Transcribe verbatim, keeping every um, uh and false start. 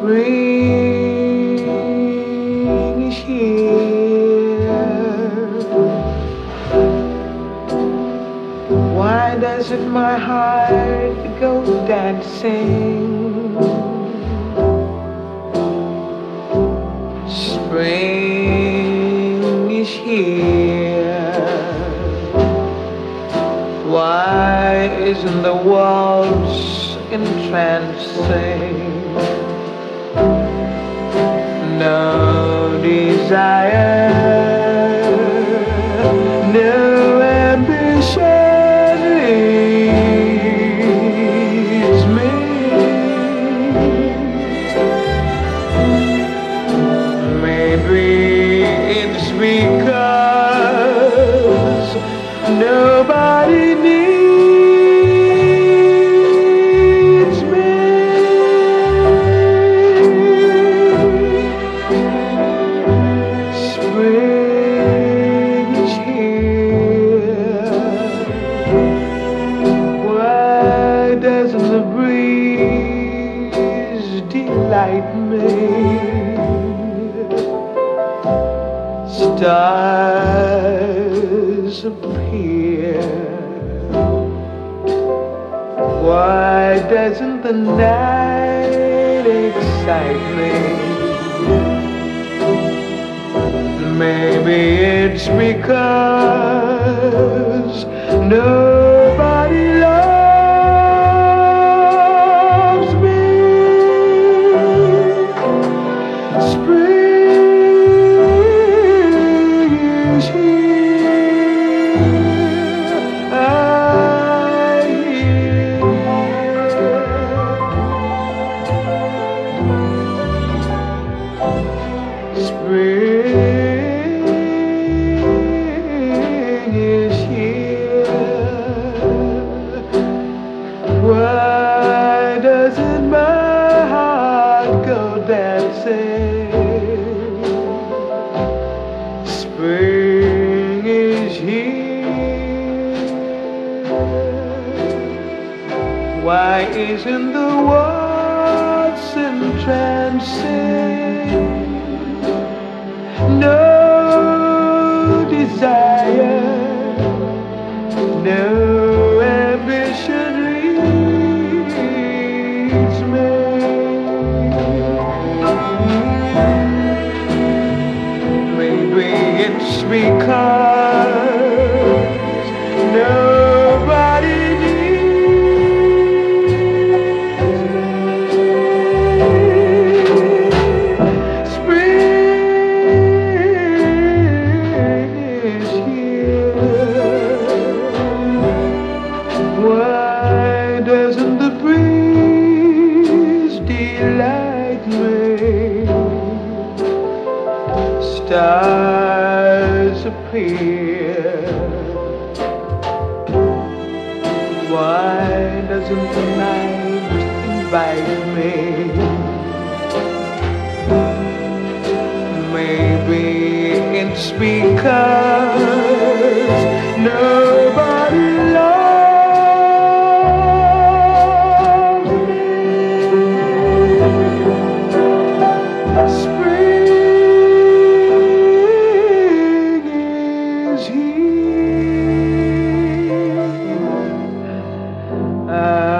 Spring is here. Why doesn't my heart go dancing? Spring is here. Why isn't the waltz entrancing? No desire, no ambition leaves me. Maybe it's because nobody needs me. Spring is here. Why doesn't the breeze delight me? Stars appear. Why doesn't the night excite me? Maybe it's because nobody loves me. Spring is here. I hear. Spring is here. Why doesn't my heart go dancing? Spring is here. Why isn't the waltz entrancing? No desire, no ambition leads me. Maybe it's because nobody needs me. Spring is here. Why doesn't the breeze delight me? Stars appear. Why doesn't the night invite me? Maybe it's because nobody loves me. Spring is here. I